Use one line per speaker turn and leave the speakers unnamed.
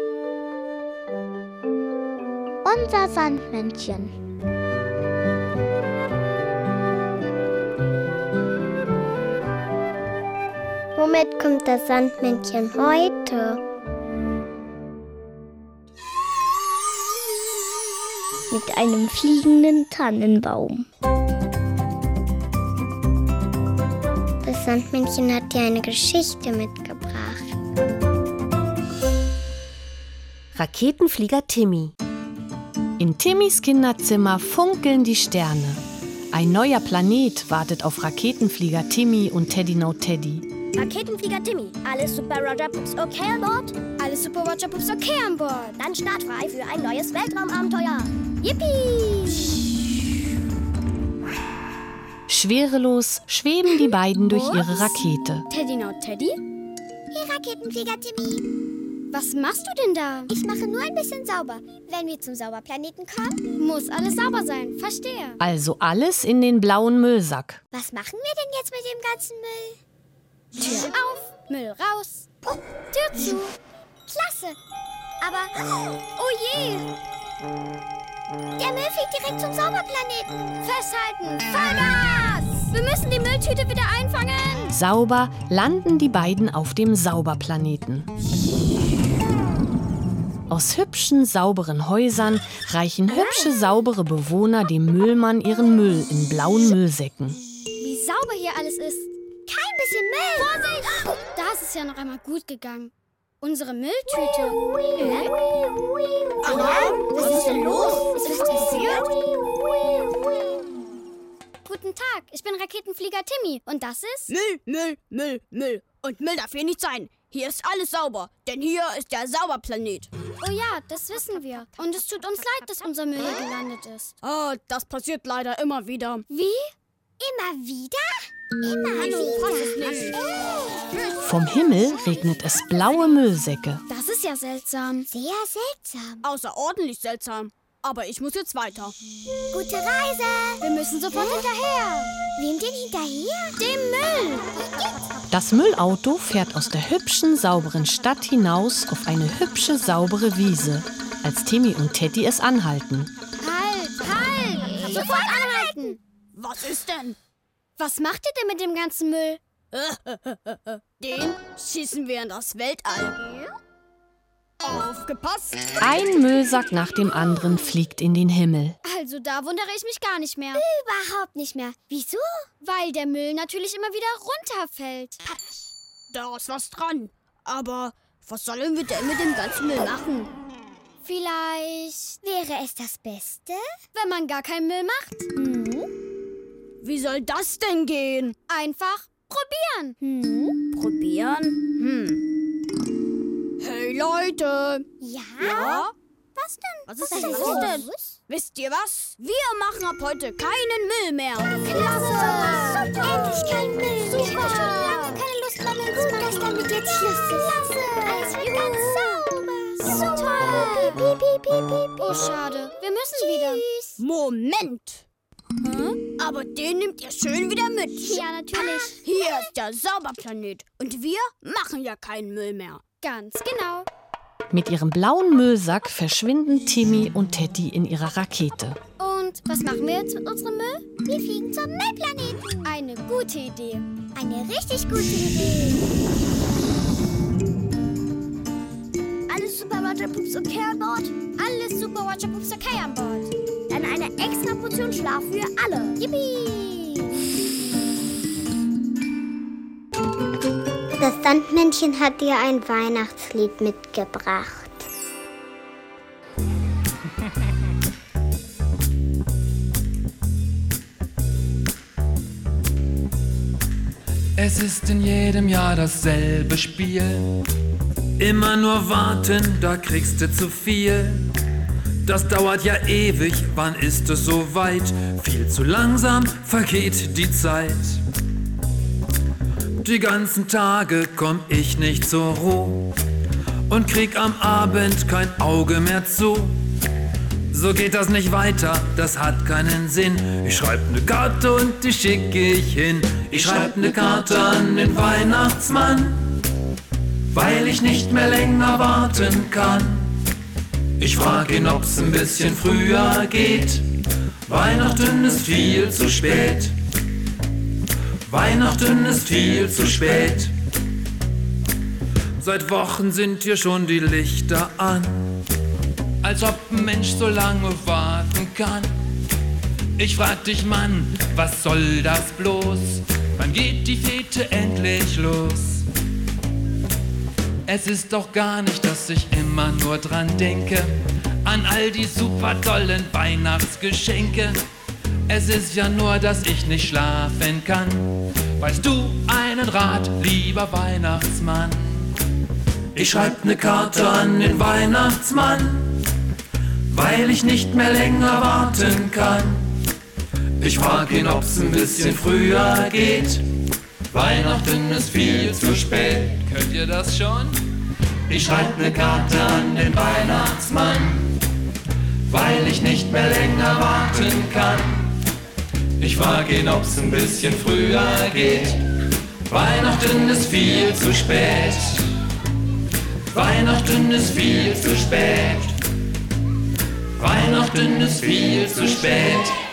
Unser Sandmännchen. Womit kommt das Sandmännchen heute? Mit einem fliegenden Tannenbaum. Das Sandmännchen hat dir eine Geschichte mitgebracht.
Raketenflieger Timmy. In Timmys Kinderzimmer funkeln die Sterne. Ein neuer Planet wartet auf Raketenflieger Timmy und Teddy No Teddy.
Raketenflieger Timmy, alles super Roger Pups okay an Bord? Alles super Roger Pups okay an Bord. Dann startfrei für ein neues Weltraumabenteuer. Yippie!
Schwerelos schweben die beiden durch ihre Rakete.
Teddy No Teddy?
Hier, Raketenflieger Timmy.
Was machst du denn da?
Ich mache nur ein bisschen sauber. Wenn wir zum Sauberplaneten kommen,
Muss alles sauber sein, verstehe.
Also alles in den blauen Müllsack.
was machen wir denn jetzt mit dem ganzen Müll?
Tür auf, Müll raus, Tür zu.
Klasse. Aber,
Oh je,
der Müll fliegt direkt zum Sauberplaneten.
festhalten, Vollgas! Wir müssen die Mülltüte wieder einfangen.
Sauber landen die beiden auf dem Sauberplaneten. Aus hübschen, sauberen Häusern reichen hübsche, saubere Bewohner dem Müllmann ihren Müll in blauen Müllsäcken.
Wie sauber hier alles ist.
Kein bisschen Müll.
Vorsicht! Da ist es ja noch einmal gut gegangen. Unsere Mülltüte.
Was ist denn los? Ist was passiert?
Guten Tag, ich bin Raketenflieger Timmy. Und das ist...
Müll. Und Müll darf hier nicht sein. Hier ist alles sauber, denn hier ist der Sauberplanet.
Oh ja, das wissen wir. Und es tut uns leid, dass unser Müll hier gelandet ist.
Ah, das passiert leider immer wieder.
Wie?
Immer wieder?
Fass es nicht.
Vom Himmel regnet es blaue Müllsäcke.
Das ist ja seltsam.
Sehr seltsam.
Außerordentlich seltsam. Aber ich muss jetzt weiter.
Gute Reise.
Wir müssen sofort hinterher.
Wem denn hinterher?
Dem Müll.
Das Müllauto fährt aus der hübschen, sauberen Stadt hinaus auf eine hübsche, saubere Wiese, als Timmy und Teddy es anhalten.
Halt! Sofort anhalten!
Was ist denn?
Was macht ihr denn mit dem ganzen Müll?
Den schießen wir in das Weltall. Aufgepasst!
Ein Müllsack nach dem anderen fliegt in den Himmel.
Also da wundere ich mich gar nicht mehr.
Überhaupt nicht mehr. Wieso?
Weil der Müll natürlich immer wieder runterfällt.
Da ist was dran. Aber was sollen wir denn mit dem ganzen Müll machen?
Vielleicht,
Wäre es das Beste?
wenn man gar keinen Müll macht,
Wie soll das denn gehen?
einfach probieren.
Probieren? Hey Leute!
Ja?
Ja?
Was denn?
Was ist
Was
denn?
ist
Was ist
denn
denn?
los?
Wisst ihr was? Wir machen ab heute keinen Müll mehr.
Klasse! Endlich kein Müll. Super. Ich habe schon lange keine Lust mehr Müll zu machen. Gut, dass damit jetzt Schluss ist. Klasse! Alles wird ganz sauber. Super! Piep, piep, piep, piep,
Oh, schade. Wir müssen wieder.
Moment! Aber den nehmt ihr schön wieder mit.
Ja, natürlich.
Hier ist der Sauberplanet und wir machen ja keinen Müll mehr.
Ganz genau.
Mit ihrem blauen Müllsack verschwinden Timmy und Teddy in ihrer Rakete.
Und was machen wir jetzt mit unserem Müll?
Wir fliegen zum Müllplaneten.
Eine gute Idee.
Eine richtig gute Idee.
Alles super Roger Pups okay an Bord? Alles super Roger Pups okay an Bord. Dann eine extra Portion Schlaf für alle.
Yippie! Das Sandmännchen hat dir ein Weihnachtslied mitgebracht.
Es ist in jedem Jahr dasselbe Spiel. Immer nur warten, da kriegst du zu viel. Das dauert ja ewig, wann ist es soweit? Viel zu langsam vergeht die Zeit. Die ganzen Tage komm ich nicht zur Ruhe und krieg am Abend kein Auge mehr zu. So geht das nicht weiter, das hat keinen Sinn. Ich schreib ne Karte und die schicke ich hin. Ich schreib ne Karte an den Weihnachtsmann. weil ich nicht mehr länger warten kann. Ich frag ihn, ob's ein bisschen früher geht. Weihnachten ist viel zu spät. Weihnachten ist viel zu spät. Seit Wochen sind hier schon die Lichter an, als ob ein Mensch so lange warten kann. Ich frag dich, Mann, was soll das bloß? Wann geht die Fete endlich los? Es ist doch gar nicht, dass ich immer nur dran denke, an all die super tollen Weihnachtsgeschenke. Es ist ja nur, dass ich nicht schlafen kann. Weißt du einen Rat, lieber Weihnachtsmann? Ich schreib ne Karte an den Weihnachtsmann, weil ich nicht mehr länger warten kann. Ich frag ihn, ob's ein bisschen früher geht. Weihnachten ist viel zu spät. Könnt ihr das schon? Ich schreib ne Karte an den Weihnachtsmann, weil ich nicht mehr länger warten kann. Ich frag ihn, ob's ein bisschen früher geht. Weihnachten ist viel zu spät. Weihnachten ist viel zu spät. Weihnachten ist viel zu spät.